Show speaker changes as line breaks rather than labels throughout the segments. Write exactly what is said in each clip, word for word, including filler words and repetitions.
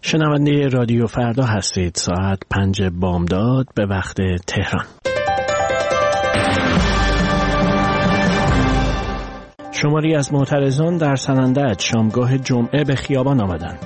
شنونده رادیو فردا هستید. ساعت پنج بامداد به وقت تهران. شماری از معترضان در سنندج شامگاه جمعه به خیابان آمدند.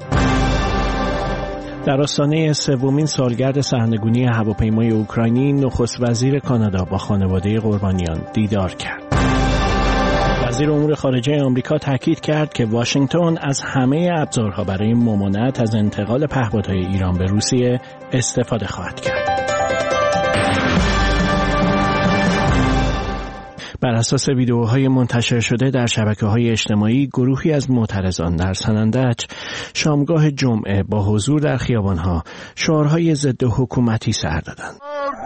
در آستانه سومین سالگرد سرنگونی هواپیمای اوکراینی، نخست وزیر کانادا با خانواده قربانیان دیدار کرد. وزیر امور خارجه آمریکا تاکید کرد که واشنگتن از همه ابزارها برای ممانعت از انتقال پهپادهای ایران به روسیه استفاده خواهد کرد. بر اساس ویدئوهای منتشر شده در شبکه‌های اجتماعی، گروهی از معترضان در سنندج شامگاه جمعه با حضور در خیابان‌ها شعارهای ضد حکومتی سر دادند.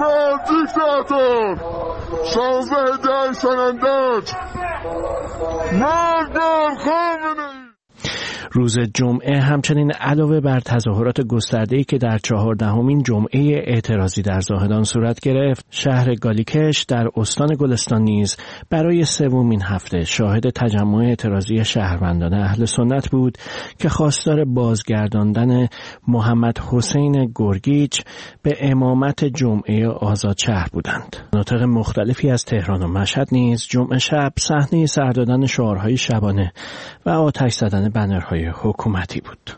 روز جمعه همچنین علاوه بر تظاهرات گسترده‌ای که در چهاردهمین جمعه اعتراضی در زاهدان صورت گرفت، شهر گالیکش در استان گلستان نیز برای سومین هفته شاهد تجمع اعتراضی شهروندان اهل سنت بود که خواستار بازگرداندن محمد حسین گرگیچ به امامت جمعه آزاد شهر بودند. مناطق مختلفی از تهران و مشهد نیز جمعه شب صحنه سر دادن شعارهای شبانه و آتش زدن بنرهای حکومتی بود.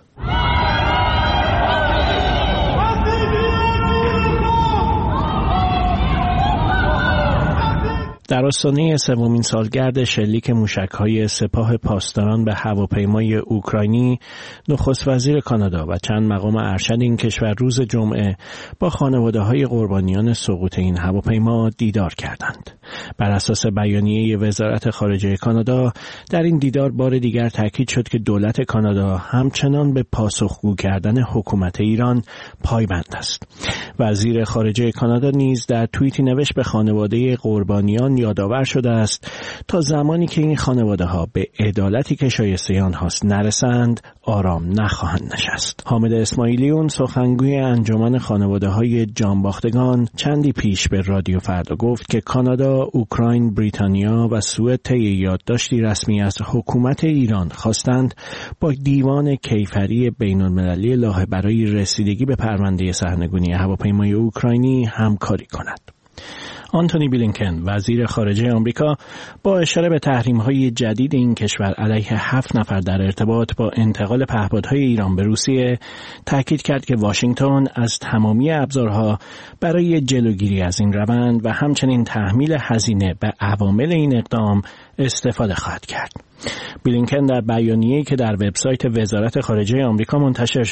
در آستانه سومین سالگرد شلیک موشک‌های سپاه پاسداران به هواپیمای اوکراینی، نخست وزیر کانادا و چند مقام ارشد این کشور روز جمعه با خانواده‌های قربانیان سقوط این هواپیما دیدار کردند. بر اساس بیانیه وزارت خارجه کانادا، در این دیدار بار دیگر تاکید شد که دولت کانادا همچنان به پاسخگو کردن حکومت ایران پایبند است. وزیر خارجه کانادا نیز در توییتی نوشت به خانواده قربانیان یادآور شده است تا زمانی که این خانواده ها به عدالتی که شایسته آنهاست نرسند، آرام نخواهند نشست. حامد اسماعیلیون، سخنگوی انجمن خانواده های جانباختگان، چندی پیش به رادیو فردا گفت که کانادا، اوکراین، بریتانیا و سوئد طی یادداشتی رسمی از حکومت ایران خواستند با دیوان کیفری بین‌المللی لاهه برای رسیدگی به پرونده سرنگونی هواپیمای اوکراینی همکاری کند. آنتونی بلینکن، وزیر خارجه آمریکا، با اشاره به تحریم‌های جدید این کشور علیه هفت نفر در ارتباط با انتقال پهپادهای ایران به روسیه، تاکید کرد که واشنگتن از تمامی ابزارها برای جلوگیری از این روند و همچنین تحمیل هزینه به عوامل این اقدام استفاده خواهد کرد. بلینکن در بیانیه‌ای که در وبسایت وزارت خارجه آمریکا منتشر